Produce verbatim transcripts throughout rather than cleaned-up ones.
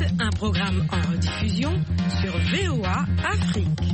un programme en rediffusion sur V O A Afrique.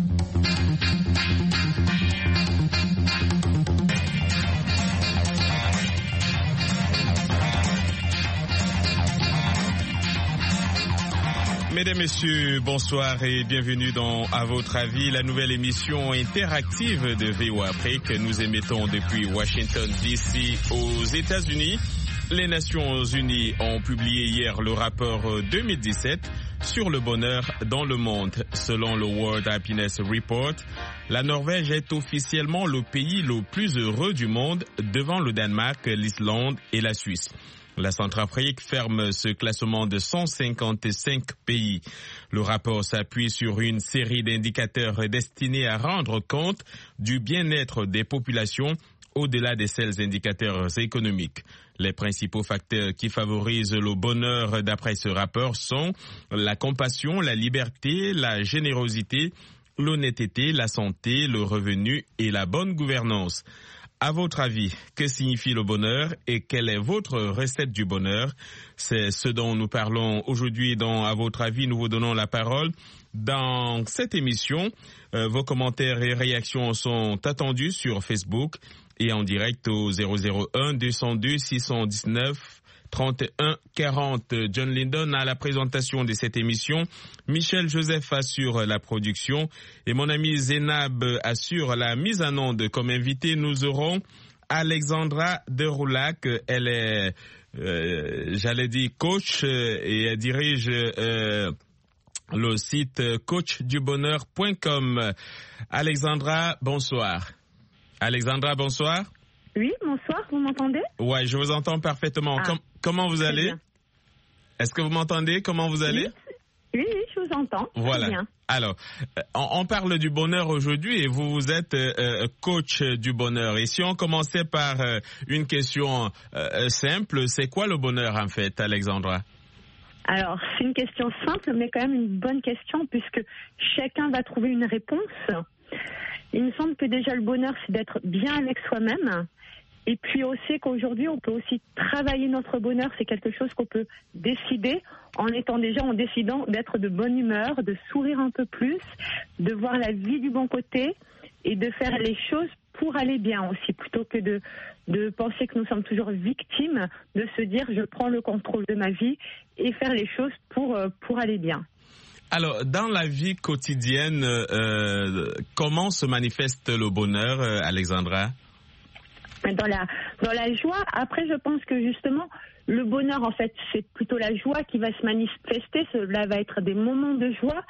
Mesdames, Messieurs, bonsoir et bienvenue dans À votre avis, la nouvelle émission interactive de V O A Afrique. Nous émettons depuis Washington D C aux États-Unis. Les Nations Unies ont publié hier le rapport deux mille dix-sept sur le bonheur dans le monde. Selon le World Happiness Report, la Norvège est officiellement le pays le plus heureux du monde devant le Danemark, l'Islande et la Suisse. La Centrafrique ferme ce classement de cent cinquante-cinq pays. Le rapport s'appuie sur une série d'indicateurs destinés à rendre compte du bien-être des populations au-delà des seuls indicateurs économiques. Les principaux facteurs qui favorisent le bonheur d'après ce rapport sont la compassion, la liberté, la générosité, l'honnêteté, la santé, le revenu et la bonne gouvernance. À votre avis, que signifie le bonheur et quelle est votre recette du bonheur? C'est ce dont nous parlons aujourd'hui dans À votre avis. Nous vous donnons la parole. Dans cette émission, euh, vos commentaires et réactions sont attendus sur Facebook et en direct au zéro zéro un deux zéro deux six un neuf trente et un quarante. John Lyndon à la présentation de cette émission. Michel Joseph assure la production et mon ami Zénab assure la mise en onde. Comme invité, nous aurons Alexandra Deroulac. Elle est, euh, j'allais dire, coach et elle dirige euh, le site coach du bonheur point com. Alexandra, bonsoir. Alexandra, bonsoir. Oui, bonsoir, vous m'entendez? Ouais, je vous entends parfaitement. Ah, Com- comment vous allez? Bien. Est-ce que vous m'entendez? Comment vous allez? Oui, oui, je vous entends. Voilà. Bien. Alors, on, on parle du bonheur aujourd'hui et vous, vous êtes euh, coach du bonheur. Et si on commençait par euh, une question euh, simple, c'est quoi le bonheur en fait, Alexandra? Alors, c'est une question simple, mais quand même une bonne question puisque chacun va trouver une réponse. Il me semble que déjà le bonheur, c'est d'être bien avec soi-même. Et puis aussi qu'aujourd'hui, on peut aussi travailler notre bonheur. C'est quelque chose qu'on peut décider en étant déjà, en décidant d'être de bonne humeur, de sourire un peu plus, de voir la vie du bon côté et de faire les choses pour aller bien aussi, plutôt que de, de penser que nous sommes toujours victimes, de se dire je prends le contrôle de ma vie et faire les choses pour, pour aller bien. Alors, dans la vie quotidienne, euh, comment se manifeste le bonheur, euh, Alexandra? Dans la, dans la joie. Après, je pense que justement, le bonheur, en fait, c'est plutôt la joie qui va se manifester. Cela va être des moments de joie.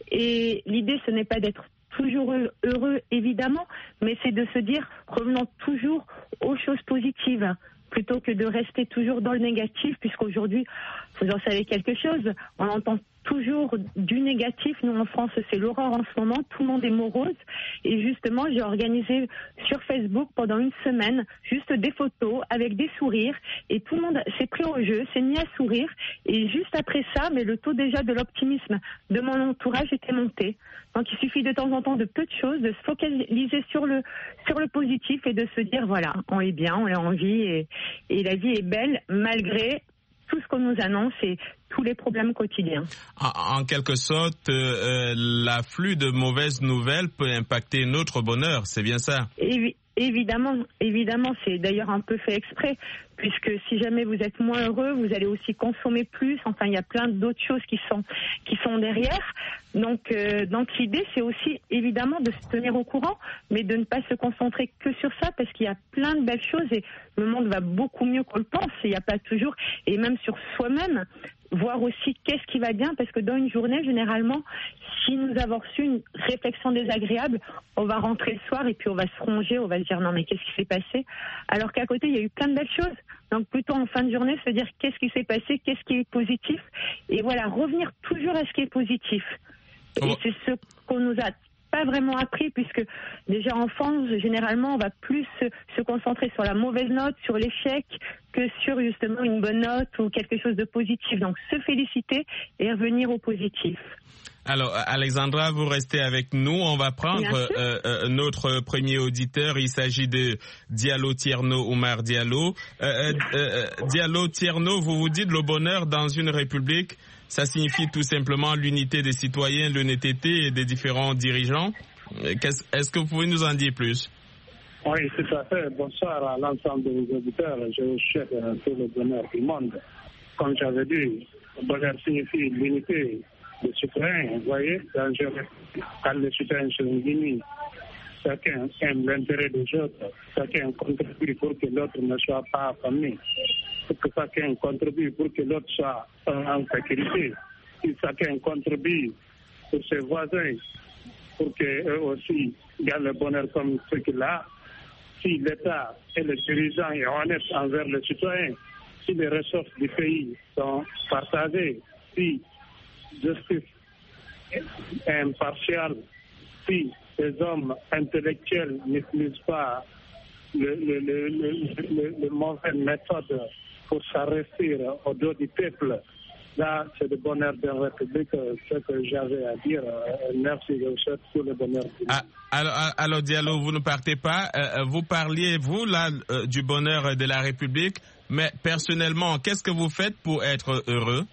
Et l'idée, ce n'est pas d'être toujours heureux, évidemment, mais c'est de se dire, revenons toujours aux choses positives, plutôt que de rester toujours dans le négatif, puisqu'aujourd'hui, vous en savez quelque chose, on entend toujours du négatif. Nous, en France, c'est l'horreur en ce moment. Tout le monde est morose. Et justement, j'ai organisé sur Facebook pendant une semaine juste des photos avec des sourires. Et tout le monde s'est pris au jeu, s'est mis à sourire. Et juste après ça, mais le taux déjà de l'optimisme de mon entourage était monté. Donc, il suffit de temps en temps de peu de choses, de se focaliser sur le, sur le positif et de se dire, voilà, on est bien, on est en vie et, et la vie est belle malgré tout ce qu'on nous annonce et tous les problèmes quotidiens. En, en quelque sorte, euh, l'afflux de mauvaises nouvelles peut impacter notre bonheur, c'est bien ça? Et, évidemment, évidemment, c'est d'ailleurs un peu fait exprès, puisque si jamais vous êtes moins heureux, vous allez aussi consommer plus. Enfin, il y a plein d'autres choses qui sont qui sont derrière. Donc, euh, donc l'idée, c'est aussi évidemment de se tenir au courant, mais de ne pas se concentrer que sur ça, parce qu'il y a plein de belles choses et le monde va beaucoup mieux qu'on le pense. Il n'y a pas toujours, et même sur soi-même, voir aussi qu'est-ce qui va bien, parce que dans une journée, généralement, si nous avons reçu une réflexion désagréable, on va rentrer le soir et puis on va se ronger, on va se dire non mais qu'est-ce qui s'est passé, alors qu'à côté, il y a eu plein de belles choses. Donc plutôt en fin de journée, se dire qu'est-ce qui s'est passé, qu'est-ce qui est positif, et voilà, revenir toujours à ce qui est positif. Et oh. C'est ce qu'on nous a pas vraiment appris, puisque déjà enfant, généralement, on va plus se, se concentrer sur la mauvaise note, sur l'échec, que sur justement une bonne note ou quelque chose de positif. Donc se féliciter et revenir au positif. Alors, Alexandra, vous restez avec nous. On va prendre euh, euh, notre premier auditeur. Il s'agit de Diallo Tierno Oumar Diallo. Euh, euh, euh, Diallo Tierno, vous vous dites le bonheur dans une république, ça signifie tout simplement l'unité des citoyens, l'honnêteté des différents dirigeants. Qu'est-ce, est-ce que vous pouvez nous en dire plus? Oui, tout à fait. Bonsoir à l'ensemble des auditeurs. Je souhaite tout le bonheur du monde. Comme j'avais dit, le bonheur signifie l'unité des citoyens. Vous voyez, quand, je, quand les citoyens sont unis, chacun aime l'intérêt des autres, chacun contribue pour que l'autre ne soit pas affamé, pour que chacun contribue pour que l'autre soit en sécurité, si chacun contribue pour ses voisins, pour qu'eux aussi gagnent le bonheur comme ce qu'il a, si l'État et les dirigeants sont honnêtes envers les citoyens, si les ressources du pays sont partagées, si justice est impartiale, si les hommes intellectuels n'utilisent pas le, le, le, le, le, le mauvaises méthodes pour s'arrêter au dos du peuple. Là, c'est le bonheur de la République, ce que j'avais à dire. Merci, je vous souhaite tout le bonheur. Ah, alors, alors, Diallo, vous ne partez pas. Euh, vous parliez, vous, là, euh, du bonheur de la République, mais personnellement, qu'est-ce que vous faites pour être heureux?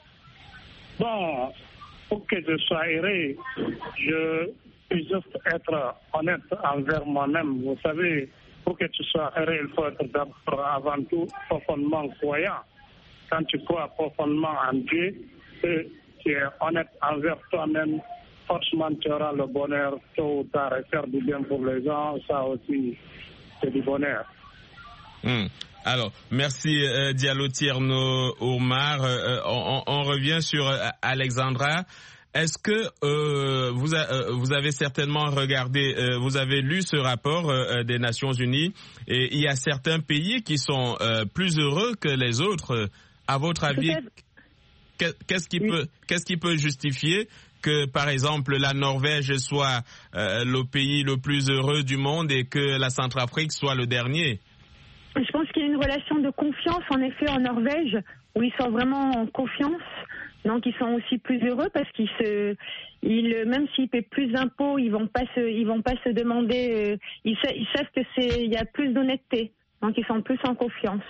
Bon, pour que je sois heureux, je peux juste être honnête envers moi-même. Vous savez, pour que tu sois heureux, il faut être d'abord, avant tout, profondément croyant. Quand tu crois profondément en Dieu et tu es honnête envers toi-même, forcément tu auras le bonheur tôt ou tard. Et faire du bien pour les gens, ça aussi, c'est du bonheur. Mmh. Alors, merci euh, Diallo Tierno Omar. Euh, on, on revient sur euh, Alexandra. Est-ce que euh, vous, a, euh, vous avez certainement regardé, euh, vous avez lu ce rapport euh, des Nations Unies et il y a certains pays qui sont euh, plus heureux que les autres. À votre avis, qu'est-ce qui peut, qu'est-ce qui peut justifier que, par exemple, la Norvège soit euh, le pays le plus heureux du monde et que la Centrafrique soit le dernier? Je pense qu'il y a une relation de confiance, en effet, en Norvège, où ils sont vraiment en confiance. Donc, ils sont aussi plus heureux parce qu'ils se, ils, même s'ils paient plus d'impôts, ils vont pas se, ils vont pas se demander. Euh, ils, ils savent que c'est, il y a plus d'honnêteté. Donc, ils sont plus en confiance.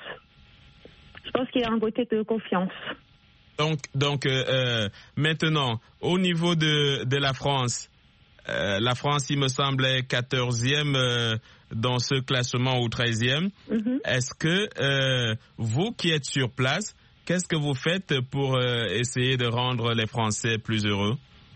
Je pense qu'il y a un côté de confiance. Donc, donc euh, maintenant, au niveau de, de la France, euh, la France, il me semble, est quatorzième euh, dans ce classement ou treizième. Mm-hmm. Est-ce que euh, vous qui êtes sur place, qu'est-ce que vous faites pour euh, essayer de rendre les Français plus heureux?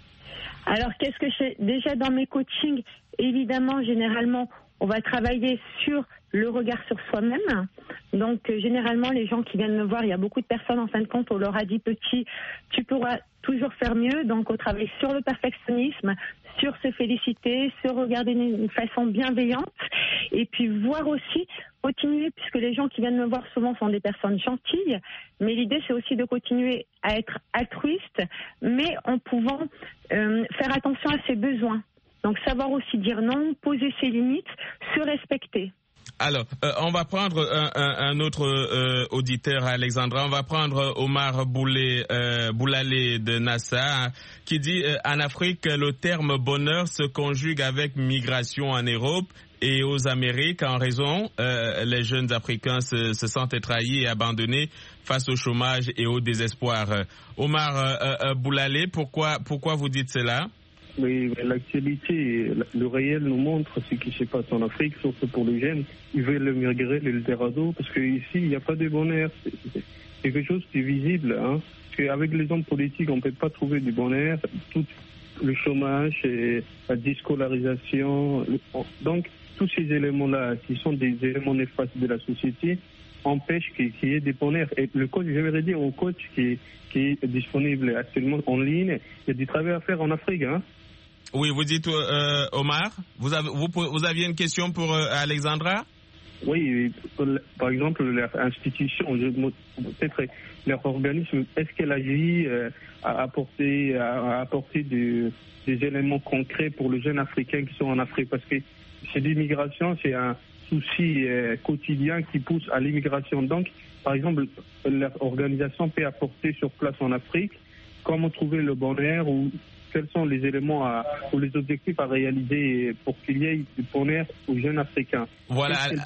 Alors, qu'est-ce que je fais? Déjà, dans mes coachings, évidemment, généralement, on va travailler sur le regard sur soi-même. Donc, euh, généralement, les gens qui viennent me voir, il y a beaucoup de personnes, en fin de compte, on leur a dit, petit, tu pourras toujours faire mieux. Donc, on travaille sur le perfectionnisme, sur se féliciter, sur regarder d'une façon bienveillante. Et puis, voir aussi, continuer, puisque les gens qui viennent me voir souvent sont des personnes gentilles. Mais l'idée, c'est aussi de continuer à être altruiste, mais en pouvant euh, faire attention à ses besoins. Donc, savoir aussi dire non, poser ses limites, se respecter. Alors, euh, on va prendre un, un, un autre euh, auditeur, Alexandra. On va prendre Omar Boulé, euh, Boulalé de NASA, qui dit euh, en Afrique, le terme bonheur se conjugue avec migration en Europe et aux Amériques. En raison, euh, les jeunes Africains se, se sentent trahis et abandonnés face au chômage et au désespoir. Omar euh, euh, Boulalé, pourquoi, pourquoi vous dites cela? Oui, l'actualité, le réel nous montre ce qui se passe en Afrique, surtout pour les jeunes. Ils veulent migrer l'Eldorado parce qu'ici, il n'y a pas de bonheur. C'est quelque chose qui est visible. Hein, parce qu'avec les hommes politiques, on ne peut pas trouver du bonheur. Tout le chômage, et la déscolarisation. Donc, tous ces éléments-là, qui sont des éléments néfastes de la société, empêchent qu'il y ait des bonheurs. Et le coach, j'aimerais dire au coach qui, qui est disponible actuellement en ligne, il y a du travail à faire en Afrique. Hein. Oui, vous dites, euh, Omar, vous, avez, vous, vous aviez une question pour euh, Alexandra? Oui, par exemple, leur institution, peut-être leur organisme, est-ce qu'elle agit euh, à apporter, à apporter de, des éléments concrets pour les jeunes Africains qui sont en Afrique? Parce que c'est l'immigration, c'est un souci euh, quotidien qui pousse à l'immigration. Donc, par exemple, leur organisation peut apporter sur place en Afrique comment trouver le bonheur ou quels sont les éléments à, ou les objectifs à réaliser pour qu'il y ait du bonheur aux jeunes Africains. Voilà.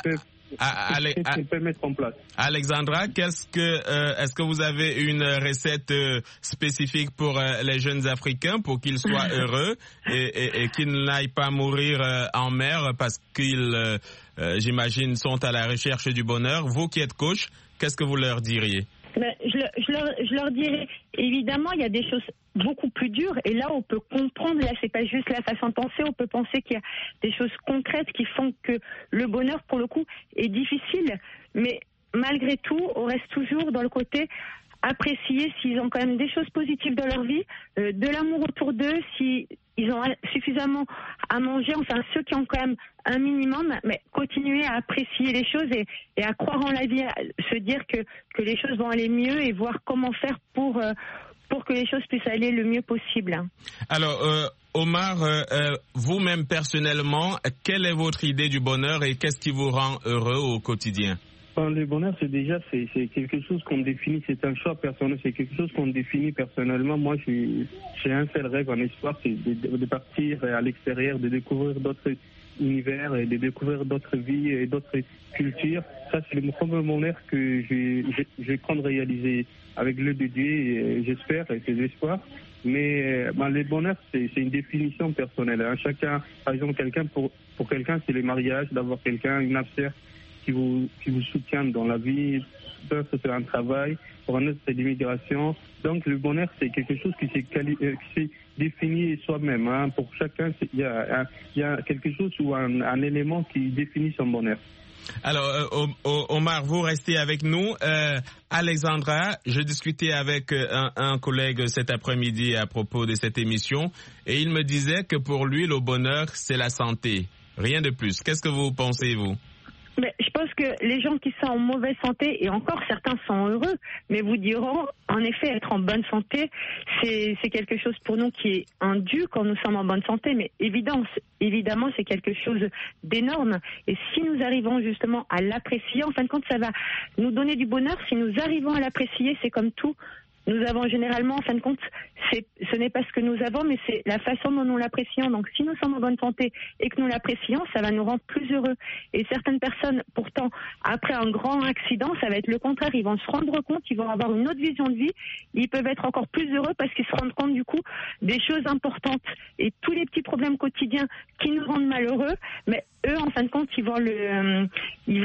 qu'elle peut mettre en place. Alexandra, qu'est-ce que, euh, est-ce que vous avez une recette euh, spécifique pour euh, les jeunes Africains pour qu'ils soient heureux et, et, et qu'ils n'aillent pas mourir euh, en mer parce qu'ils, euh, euh, j'imagine, sont à la recherche du bonheur? Vous qui êtes coach, qu'est-ce que vous leur diriez? Ben, je, je, leur, je leur dirais, évidemment, il y a des choses beaucoup plus dures, et là, on peut comprendre, là, c'est pas juste la façon de penser, on peut penser qu'il y a des choses concrètes qui font que le bonheur, pour le coup, est difficile, mais malgré tout, on reste toujours dans le côté apprécier s'ils ont quand même des choses positives dans leur vie, euh, de l'amour autour d'eux, s'ils ont suffisamment à manger, enfin ceux qui ont quand même un minimum, mais continuer à apprécier les choses et, et à croire en la vie, à se dire que, que les choses vont aller mieux et voir comment faire pour, euh, pour que les choses puissent aller le mieux possible. Alors, euh, Omar, euh, euh, vous-même personnellement, quelle est votre idée du bonheur et qu'est-ce qui vous rend heureux au quotidien? Le bonheur, c'est déjà c'est, c'est quelque chose qu'on définit, c'est un choix personnel, c'est quelque chose qu'on définit personnellement. Moi, j'ai, j'ai un seul rêve, un espoir, c'est de, de partir à l'extérieur, de découvrir d'autres univers et de découvrir d'autres vies et d'autres cultures. Ça, c'est le premier bonheur que je, je, je compte réaliser avec l'aide de Dieu, et j'espère, et c'est l'espoir. Mais ben, le bonheur, c'est, c'est une définition personnelle. Hein. Chacun, par exemple, quelqu'un pour, pour quelqu'un, c'est le mariage, d'avoir quelqu'un, une affaire qui vous, qui vous soutiennent dans la vie, peut faire un travail, pour un autre c'est l'immigration. Donc le bonheur c'est quelque chose qui s'est, quali- euh, qui s'est défini soi-même. Hein. Pour chacun, il y a, y a quelque chose ou un, un élément qui définit son bonheur. Alors euh, Omar, vous restez avec nous. Euh, Alexandra, je discutais avec un, un collègue cet après-midi à propos de cette émission et il me disait que pour lui le bonheur c'est la santé, rien de plus. Qu'est-ce que vous pensez vous? Mais je pense que les gens qui sont en mauvaise santé, et encore certains sont heureux, mais vous diront, en effet, être en bonne santé, c'est, c'est quelque chose pour nous qui est un dû quand nous sommes en bonne santé, mais évidemment, évidemment, c'est quelque chose d'énorme. Et si nous arrivons justement à l'apprécier, en fin de compte, ça va nous donner du bonheur. Si nous arrivons à l'apprécier, c'est comme tout. Nous avons généralement, en fin de compte, c'est, ce n'est pas ce que nous avons, mais c'est la façon dont nous l'apprécions. Donc, si nous sommes en bonne santé et que nous l'apprécions, ça va nous rendre plus heureux. Et certaines personnes, pourtant, après un grand accident, ça va être le contraire. Ils vont se rendre compte, ils vont avoir une autre vision de vie. Ils peuvent être encore plus heureux parce qu'ils se rendent compte, du coup, des choses importantes. Et tous les petits problèmes quotidiens qui nous rendent malheureux, mais eux, en fin de compte, ils vont le, euh, ils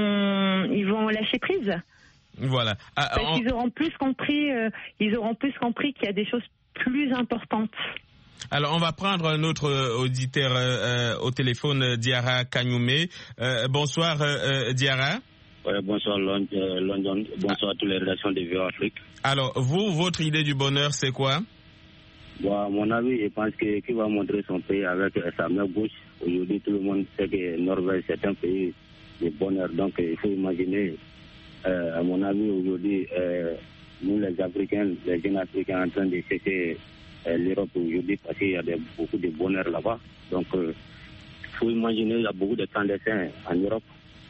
vont, ils vont lâcher prise. Voilà. Ah, Parce on... qu'ils auront plus compris, euh, ils auront plus compris qu'il y a des choses plus importantes. Alors, on va prendre un autre auditeur euh, au téléphone, Diarra Kagnoumé. Euh, bonsoir, euh, Diarra. Ouais, bonsoir, London. Bonsoir à toutes les rédactions de V O A Afrique. Alors, vous, votre idée du bonheur, c'est quoi? Bon, à mon avis, je pense que qui va montrer son pays avec sa main gauche. Aujourd'hui, tout le monde sait que Norvège, c'est un pays de bonheur. Donc, il faut imaginer... Euh, à mon avis, aujourd'hui, euh, nous les Africains, les jeunes Africains en train de chercher euh, l'Europe aujourd'hui parce qu'il y a des, beaucoup de bonheur là-bas. Donc, il euh, faut imaginer, il y a beaucoup de clandestins en Europe.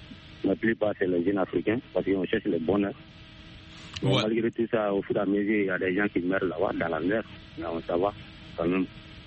La plupart, c'est les jeunes Africains parce qu'on cherche le bonheur. Ouais. Donc, malgré tout ça, au fur et à mesure, il y a des gens qui meurent là-bas, dans la mer. Non, ça va, quand même.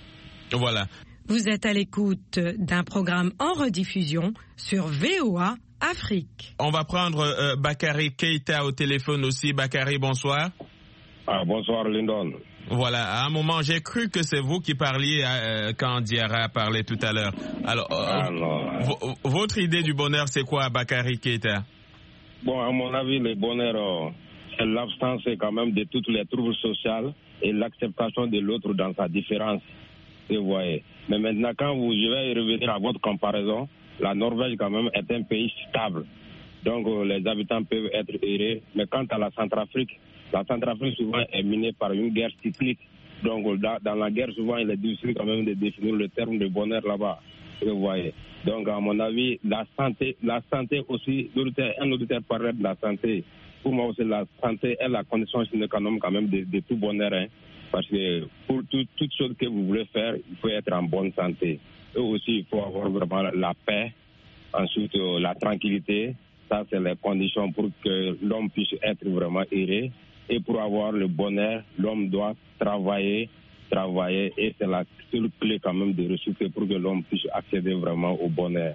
Voilà. Vous êtes à l'écoute d'un programme en rediffusion sur V O A Afrique. On va prendre euh, Bakary Keita au téléphone aussi. Bakary, bonsoir. Ah, bonsoir, Lyndon. Voilà, à un moment, j'ai cru que c'est vous qui parliez euh, quand Diarra parlait tout à l'heure. Alors, euh, ah, non. v- votre idée du bonheur, c'est quoi, Bakary Keita? Bon, à mon avis, le bonheur, euh, c'est l'absence quand même de toutes les troubles sociaux et l'acceptation de l'autre dans sa différence. Vous voyez. Mais maintenant, quand vous, je vais revenir à votre comparaison, la Norvège, quand même, est un pays stable. Donc, euh, les habitants peuvent être heureux. Mais quant à la Centrafrique, la Centrafrique, souvent, est minée par une guerre cyclique. Donc, dans, dans la guerre, souvent, il est difficile quand même de définir le terme de bonheur là-bas. Vous voyez. Donc, à mon avis, la santé, la santé aussi, un auditeur parlait de la santé. Pour moi aussi, la santé est la condition sine qua non quand même de, de tout bonheur. Hein. Parce que pour tout, toute chose que vous voulez faire, il faut être en bonne santé. Et aussi, il faut avoir vraiment la paix, ensuite euh, la tranquillité. Ça, c'est les conditions pour que l'homme puisse être vraiment heureux. Et pour avoir le bonheur, l'homme doit travailler, travailler. Et c'est la seule clé quand même de réussite pour que l'homme puisse accéder vraiment au bonheur.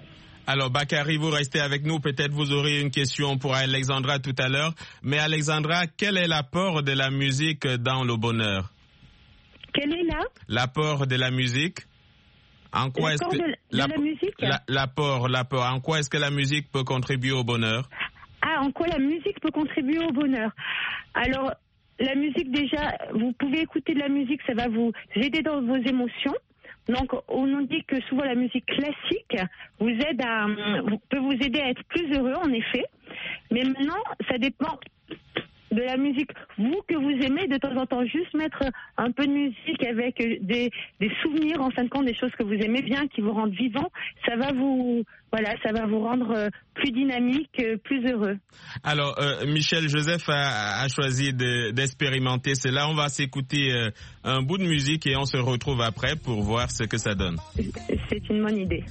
Alors, Bakary, vous restez avec nous. Peut-être vous aurez une question pour Alexandra tout à l'heure. Mais Alexandra, quel est l'apport de la musique dans le bonheur? Quel est là L'apport de la musique? En quoi est-ce que de, de la, la musique la, l'apport, l'apport. En quoi est-ce que la musique peut contribuer au bonheur? Ah, en quoi la musique peut contribuer au bonheur? Alors, la musique, déjà, vous pouvez écouter de la musique, ça va vous aider dans vos émotions. Donc, on nous dit que souvent la musique classique vous aide à, peut vous aider à être plus heureux, en effet. Mais maintenant, ça dépend de la musique, vous, que vous aimez, de temps en temps, juste mettre un peu de musique avec des, des souvenirs, en fin de compte, des choses que vous aimez bien, qui vous rendent vivant, ça va vous, voilà, ça va vous rendre plus dynamique, plus heureux. Alors, euh, Michel Joseph a, a choisi de, d'expérimenter cela. On va s'écouter euh, un bout de musique et on se retrouve après pour voir ce que ça donne. C'est une bonne idée.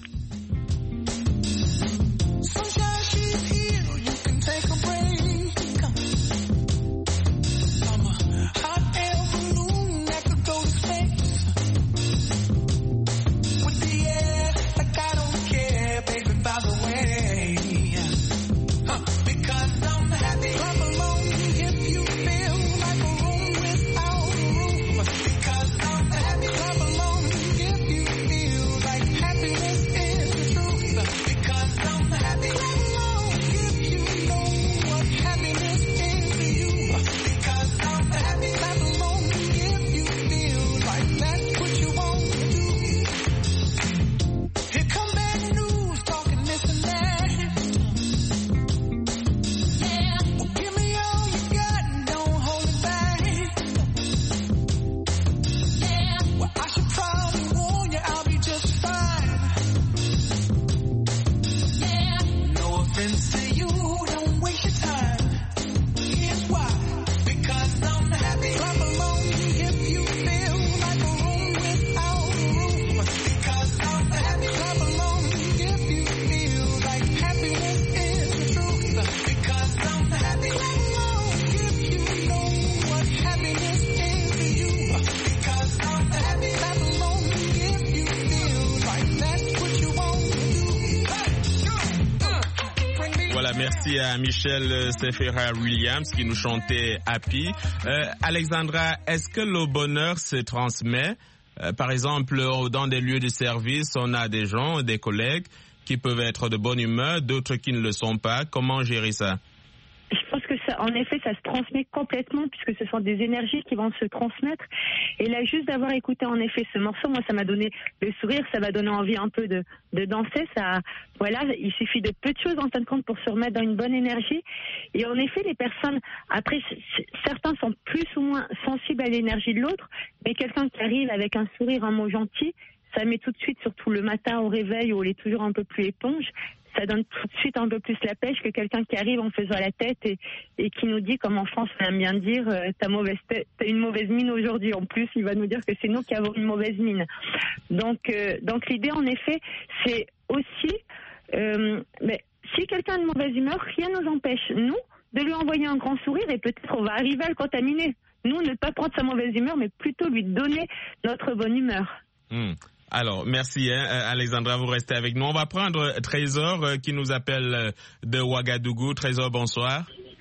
Merci à Michel Sephera Williams qui nous chantait Happy. Euh, Alexandra, est-ce que le bonheur se transmet? Euh, par exemple, dans des lieux de service, on a des gens, des collègues qui peuvent être de bonne humeur, d'autres qui ne le sont pas. Comment gérer ça? Je pense que ça, en effet, ça se transmet complètement puisque ce sont des énergies qui vont se transmettre. Et là, juste d'avoir écouté en effet ce morceau, moi, ça m'a donné le sourire, ça m'a donné envie un peu de, de danser. Ça, voilà, il suffit de peu de choses en fin de compte pour se remettre dans une bonne énergie. Et en effet, les personnes, après, certains sont plus ou moins sensibles à l'énergie de l'autre, mais quelqu'un qui arrive avec un sourire, un mot gentil, ça met tout de suite, surtout le matin au réveil où on est toujours un peu plus éponge, ça donne tout de suite un peu plus la pêche que quelqu'un qui arrive en faisant la tête et, et qui nous dit, comme en France on aime bien dire, euh, t'as, mauvaise tête, t'as une mauvaise mine aujourd'hui. En plus, il va nous dire que c'est nous qui avons une mauvaise mine. Donc, euh, donc l'idée, en effet, c'est aussi, euh, mais si quelqu'un a une mauvaise humeur, rien ne nous empêche, nous, de lui envoyer un grand sourire et peut-être on va arriver à le contaminer. Nous, ne pas prendre sa mauvaise humeur, mais plutôt lui donner notre bonne humeur. Mmh. Alors, merci hein, Alexandra, vous restez avec nous. On va prendre Trésor euh, qui nous appelle euh, de Ouagadougou. Trésor, bonsoir.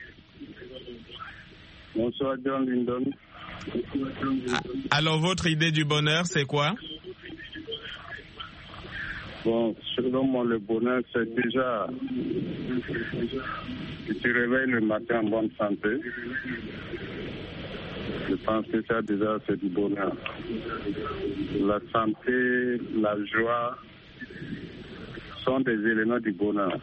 Bonsoir John Lindon. Ah, alors, votre idée du bonheur, c'est quoi? Bon, selon moi, le bonheur, c'est déjà que tu réveilles le matin en bonne santé. Je pense que ça, déjà, c'est du bonheur. La santé, la joie sont des éléments du bonheur.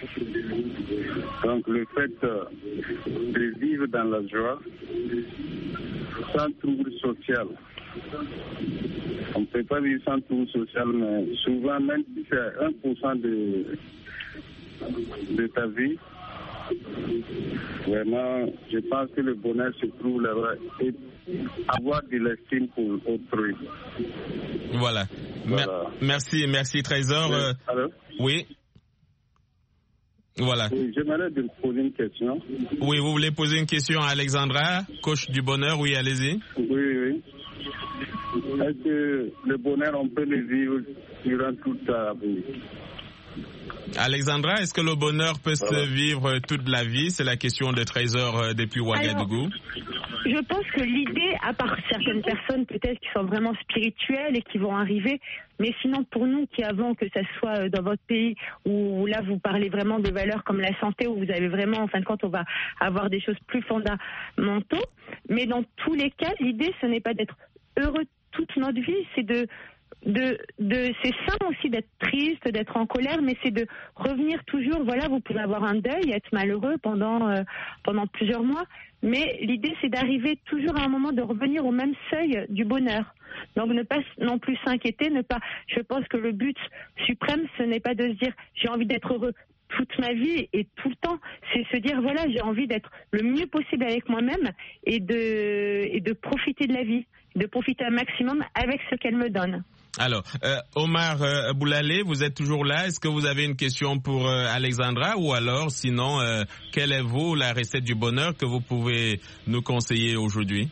Donc, le fait de vivre dans la joie, sans trouble social. On ne peut pas vivre sans trouble social, mais souvent, même si c'est un pour cent de, de ta vie, vraiment, je pense que le bonheur se trouve là-bas et avoir de l'estime pour autrui. Voilà. voilà. Mer- merci, merci Trésor. Oui. Euh, Allô? Oui. Voilà. Oui, j'aimerais te poser une question. Oui, vous voulez poser une question à Alexandra, coach du bonheur? Oui, allez-y. Oui, oui. Est-ce que le bonheur, on peut le vivre durant toute sa vie? Alexandra, est-ce que le bonheur peut voilà. se vivre toute la vie? C'est la question de Trésor depuis Ouagadougou. Je pense que l'idée, à part certaines personnes peut-être qui sont vraiment spirituelles et qui vont arriver, mais sinon pour nous qui avons, que ce soit dans votre pays où là vous parlez vraiment de valeurs comme la santé, où vous avez vraiment, en fin de compte, on va avoir des choses plus fondamentaux, mais dans tous les cas, l'idée ce n'est pas d'être heureux toute notre vie, c'est de De, de, c'est sain aussi d'être triste, d'être en colère, mais c'est de revenir toujours. Voilà, vous pouvez avoir un deuil, être malheureux pendant euh, pendant plusieurs mois, mais l'idée c'est d'arriver toujours à un moment de revenir au même seuil du bonheur. Donc ne pas non plus s'inquiéter, ne pas. Je pense que le but suprême, ce n'est pas de se dire j'ai envie d'être heureux toute ma vie et tout le temps, c'est se dire voilà, j'ai envie d'être le mieux possible avec moi-même et de et de profiter de la vie, de profiter un maximum avec ce qu'elle me donne. Alors, euh, Omar euh, Boulalé, vous êtes toujours là. Est-ce que vous avez une question pour euh, Alexandra ou alors, sinon, euh, quelle est vous la recette du bonheur que vous pouvez nous conseiller aujourd'hui?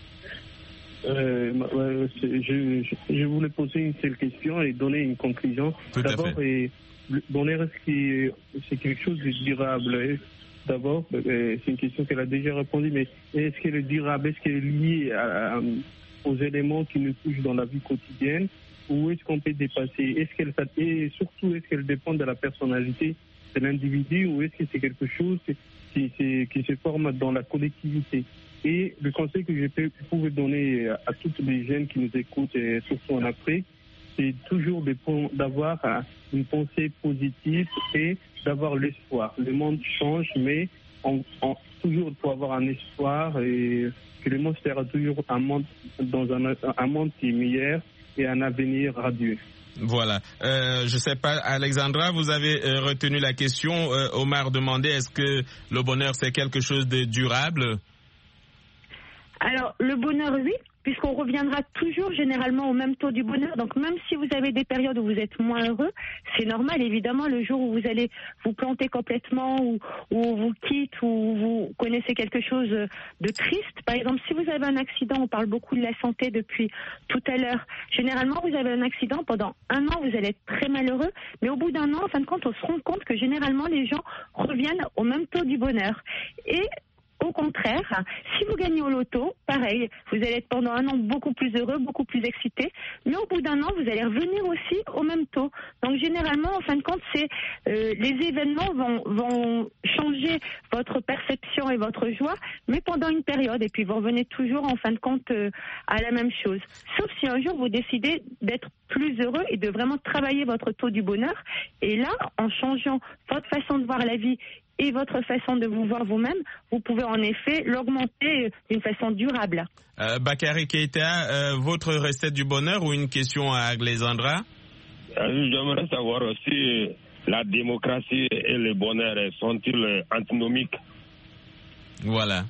euh, je, je, je voulais poser une seule question et donner une conclusion. Tout D'abord, et, le bonheur, est-ce que c'est quelque chose de durable? D'abord, euh, c'est une question qu'elle a déjà répondu, mais est-ce qu'elle est durable? Est-ce qu'elle est liée à, à, aux éléments qui nous touchent dans la vie quotidienne? Ou est-ce qu'on peut dépasser? Est-ce qu'elle et surtout est-ce qu'elle dépend de la personnalité de l'individu ou est-ce que c'est quelque chose qui, qui, qui se forme dans la collectivité? Et le conseil que je peux pouvais donner à toutes les jeunes qui nous écoutent, et surtout en Afrique, c'est toujours de, d'avoir une pensée positive et d'avoir l'espoir. Le monde change, mais on, on, toujours il faut avoir un espoir et que le monde sera toujours un monde dans un, un monde qui est meilleur et un avenir radieux. Voilà. Euh, je sais pas, Alexandra, vous avez euh, retenu la question. Euh, Omar demandait est-ce que le bonheur c'est quelque chose de durable? Alors, le bonheur, oui, puisqu'on reviendra toujours généralement au même taux du bonheur. Donc, même si vous avez des périodes où vous êtes moins heureux, c'est normal, évidemment, le jour où vous allez vous planter complètement ou, ou vous quitte ou vous connaissez quelque chose de triste. Par exemple, si vous avez un accident, on parle beaucoup de la santé depuis tout à l'heure. Généralement, vous avez un accident, pendant un an, vous allez être très malheureux, mais au bout d'un an, en fin de compte, on se rend compte que généralement, les gens reviennent au même taux du bonheur. Et au contraire, si vous gagnez au loto, pareil, vous allez être pendant un an beaucoup plus heureux, beaucoup plus excité, mais au bout d'un an, vous allez revenir aussi au même taux. Donc généralement, en fin de compte, c'est euh, les événements vont, vont changer votre perception et votre joie, mais pendant une période, et puis vous revenez toujours en fin de compte euh, à la même chose. Sauf si un jour vous décidez d'être plus heureux et de vraiment travailler votre taux du bonheur, et là, en changeant votre façon de voir la vie et votre façon de vous voir vous-même, vous pouvez en effet l'augmenter d'une façon durable. Euh, Bakary Keïta, euh, votre recette du bonheur ou une question à Alexandra? euh, J'aimerais savoir aussi, la démocratie et le bonheur sont-ils antinomiques? Voilà.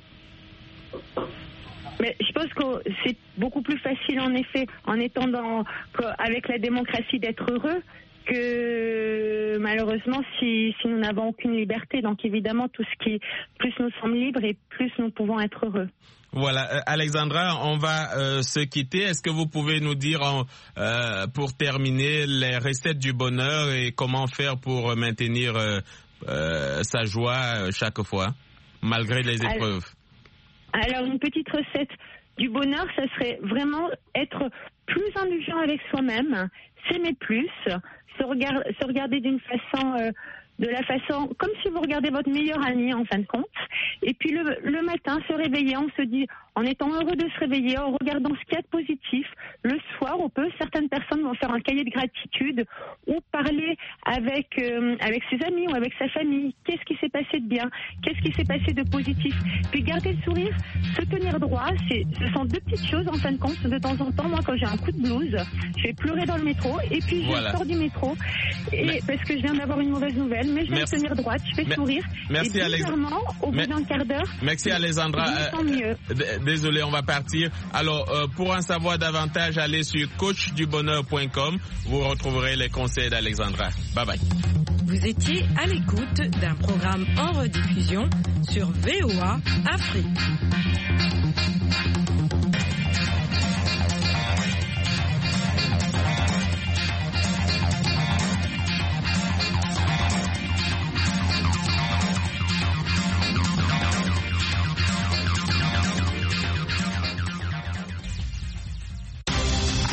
Mais je pense que c'est beaucoup plus facile en effet, en étant dans, avec la démocratie, d'être heureux, que malheureusement si, si nous n'avons aucune liberté. Donc évidemment, tout ce qui, plus nous sommes libres et plus nous pouvons être heureux. Voilà, euh, Alexandra, on va euh, se quitter. Est-ce que vous pouvez nous dire, euh, pour terminer, les recettes du bonheur et comment faire pour maintenir euh, euh, sa joie chaque fois, malgré les épreuves? Alors, alors une petite recette du bonheur, ça serait vraiment être plus indulgent avec soi-même, s'aimer plus, se, regard, se regarder d'une façon, euh, de la façon, comme si vous regardez votre meilleur ami en fin de compte. Et puis le, le matin, se réveiller, on se dit, en étant heureux de se réveiller, en regardant ce qu'il y a de positif. Le soir, on peut, certaines personnes vont faire un cahier de gratitude ou parler avec euh, avec ses amis ou avec sa famille. Qu'est-ce qui s'est passé de bien? Qu'est-ce qui s'est passé de positif? Puis garder le sourire, se tenir droit. C'est, ce sont deux petites choses en fin de compte. De temps en temps, moi, quand j'ai un coup de blues, je vais pleurer dans le métro et puis je voilà. sors du métro et mais... parce que je viens d'avoir une mauvaise nouvelle. Mais je vais Merci. me tenir droite, je vais mais... sourire. Merci, et bizarrement, au bout d'un quart d'heure, Merci Alexandra. Je me sens mieux. Euh, désolé, on va partir. Alors, euh, pour en savoir davantage, allez sur coach du bonheur point com. Vous retrouverez les conseils d'Alexandra. Bye bye. Vous étiez à l'écoute d'un programme en rediffusion sur V O A Afrique.